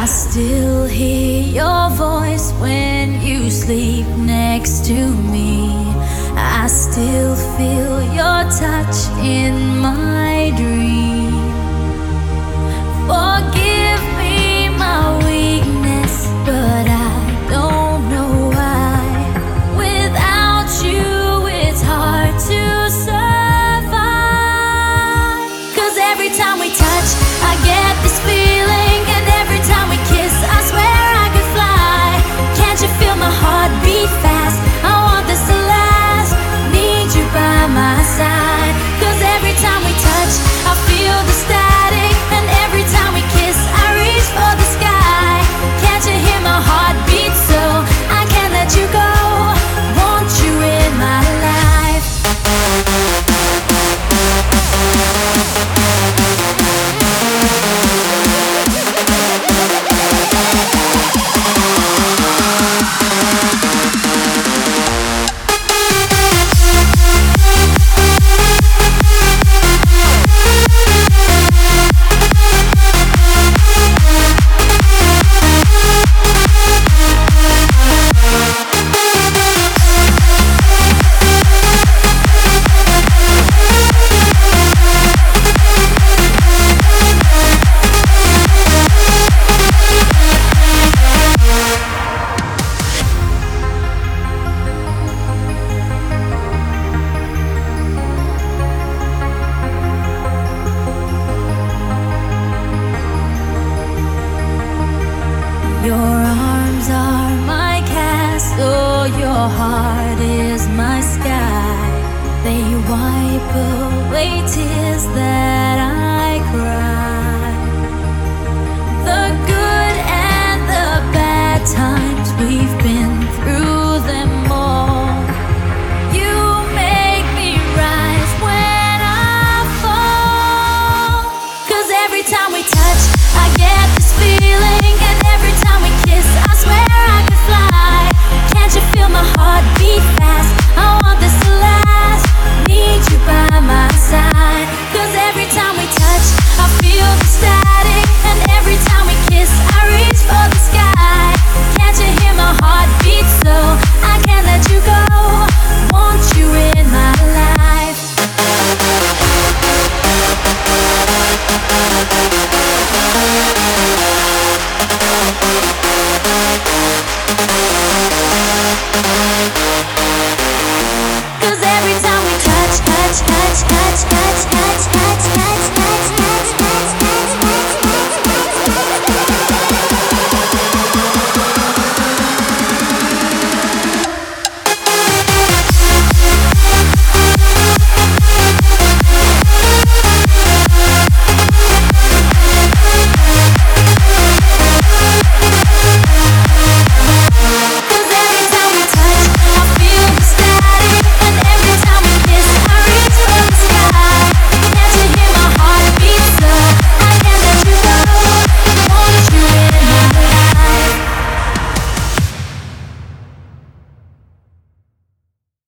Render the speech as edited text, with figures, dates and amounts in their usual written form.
still hear your voice when you sleep next to me. I still feel your touch in my dream. Forgive me my weakness, but I don't know why. Without you, it's hard to survive. 'Cause every time we touch, I get this feeling, and every time we kiss, I swear I could fly. Can't you feel my heart beat fast? I want this to last. Need you by my side. 'Cause every time we touch, I feel the static, and every time we kiss, I reach for the sky. Can't you hear my heart beat? So I can't let you go. Want you in my life. Your arms are my castle, your heart is my sky. They wipe away tears that I